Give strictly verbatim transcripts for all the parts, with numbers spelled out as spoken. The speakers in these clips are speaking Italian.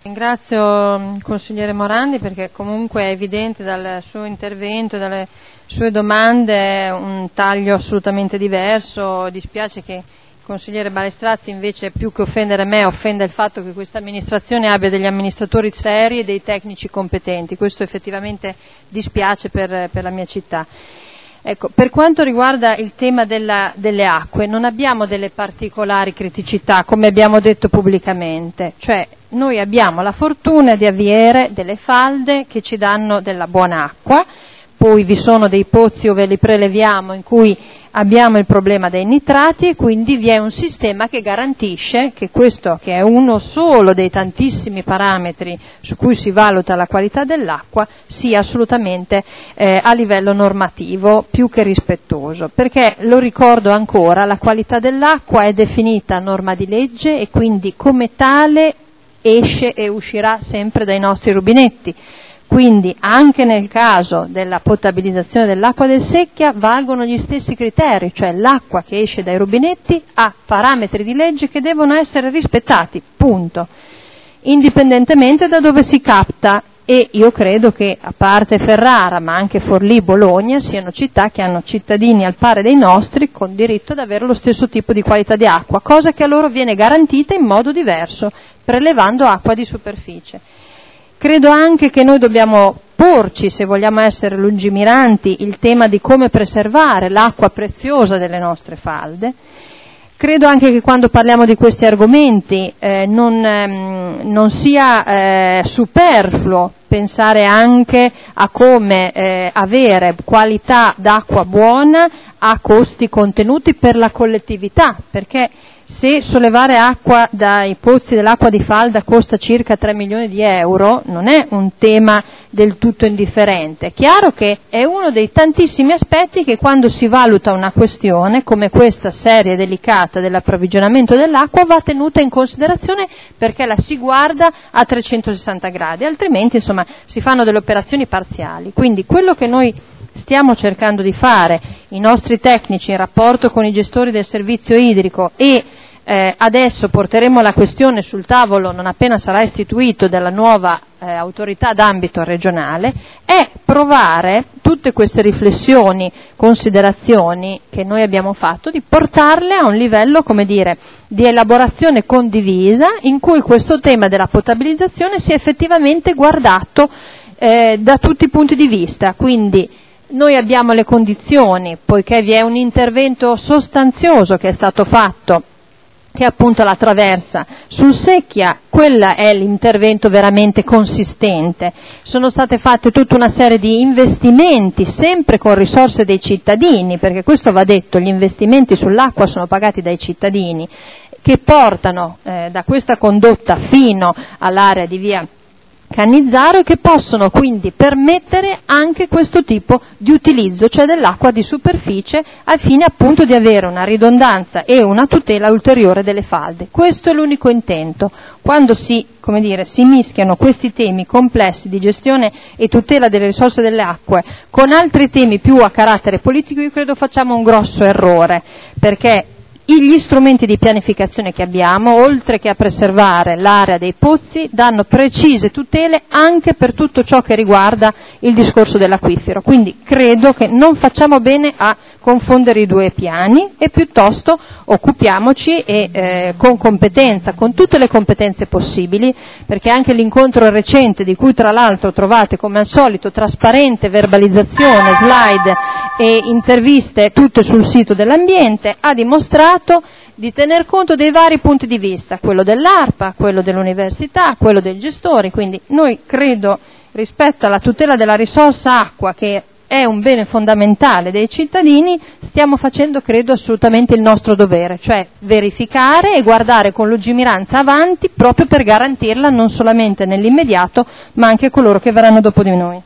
Ringrazio il consigliere Morandi perché comunque è evidente dal suo intervento e dalle sue domande un taglio assolutamente diverso. Dispiace che il consigliere Balestrazzi invece, più che offendere me, offenda il fatto che questa amministrazione abbia degli amministratori seri e dei tecnici competenti. Questo effettivamente dispiace per, per la mia città. Ecco, per quanto riguarda il tema della, delle acque, non abbiamo delle particolari criticità, come abbiamo detto pubblicamente, cioè noi abbiamo la fortuna di avere delle falde che ci danno della buona acqua, poi vi sono dei pozzi dove li preleviamo in cui abbiamo il problema dei nitrati e quindi vi è un sistema che garantisce che questo, che è uno solo dei tantissimi parametri su cui si valuta la qualità dell'acqua, sia assolutamente eh, a livello normativo più che rispettoso. Perché, lo ricordo ancora, la qualità dell'acqua è definita a norma di legge e quindi come tale esce e uscirà sempre dai nostri rubinetti. Quindi anche nel caso della potabilizzazione dell'acqua del Secchia valgono gli stessi criteri, cioè l'acqua che esce dai rubinetti ha parametri di legge che devono essere rispettati, punto, indipendentemente da dove si capta. E io credo che, a parte Ferrara, ma anche Forlì, Bologna, siano città che hanno cittadini al pari dei nostri con diritto ad avere lo stesso tipo di qualità di acqua, cosa che a loro viene garantita in modo diverso, prelevando acqua di superficie. Credo anche che noi dobbiamo porci, se vogliamo essere lungimiranti, il tema di come preservare l'acqua preziosa delle nostre falde. Credo anche che quando parliamo di questi argomenti eh, non, ehm, non sia eh, superfluo pensare anche a come eh, avere qualità d'acqua buona a costi contenuti per la collettività, perché se sollevare acqua dai pozzi dell'acqua di falda costa circa tre milioni di euro, non è un tema del tutto indifferente. È chiaro che è uno dei tantissimi aspetti che quando si valuta una questione come questa seria e delicata dell'approvvigionamento dell'acqua va tenuta in considerazione, perché la si guarda a trecentosessanta gradi, altrimenti insomma si fanno delle operazioni parziali. Quindi quello che noi stiamo cercando di fare, i nostri tecnici in rapporto con i gestori del servizio idrico e eh, adesso porteremo la questione sul tavolo non appena sarà istituito dalla nuova eh, autorità d'ambito regionale, è provare tutte queste riflessioni, considerazioni che noi abbiamo fatto, di portarle a un livello, come dire, di elaborazione condivisa in cui questo tema della potabilizzazione sia effettivamente guardato eh, da tutti i punti di vista. Quindi noi abbiamo le condizioni, poiché vi è un intervento sostanzioso che è stato fatto, che è appunto la traversa sul Secchia, quella è l'intervento veramente consistente. Sono state fatte tutta una serie di investimenti, sempre con risorse dei cittadini, perché questo va detto, gli investimenti sull'acqua sono pagati dai cittadini, che portano eh, da questa condotta fino all'area di via Cannizzaro e che possono quindi permettere anche questo tipo di utilizzo, cioè dell'acqua di superficie, al fine appunto di avere una ridondanza e una tutela ulteriore delle falde. Questo è l'unico intento. Quando si, come dire, si mischiano questi temi complessi di gestione e tutela delle risorse delle acque con altri temi più a carattere politico, io credo facciamo un grosso errore, perché gli strumenti di pianificazione che abbiamo, oltre che a preservare l'area dei pozzi, danno precise tutele anche per tutto ciò che riguarda il discorso dell'acquifero. Quindi credo che non facciamo bene a confondere i due piani e piuttosto occupiamoci e eh, con competenza, con tutte le competenze possibili, perché anche l'incontro recente, di cui tra l'altro trovate come al solito trasparente verbalizzazione, slide e interviste tutte sul sito dell'ambiente, ha dimostrato di tener conto dei vari punti di vista, quello dell'ARPA, quello dell'università, quello dei gestori. Quindi noi credo, rispetto alla tutela della risorsa acqua, che è un bene fondamentale dei cittadini, stiamo facendo, credo, assolutamente il nostro dovere, cioè verificare e guardare con lungimiranza avanti proprio per garantirla non solamente nell'immediato, ma anche a coloro che verranno dopo di noi.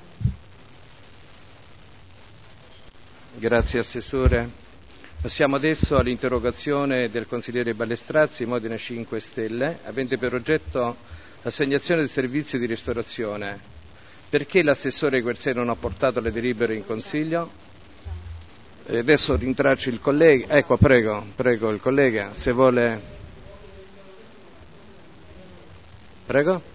Grazie Assessore. Passiamo adesso all'interrogazione del consigliere Balestrazzi, Modena cinque Stelle, avente per oggetto l'assegnazione del servizio di ristorazione. Perché l'assessore Guerzè non ha portato le delibere in consiglio? E adesso rintraccio il collega. Ecco, prego, prego il collega, se vuole. Prego.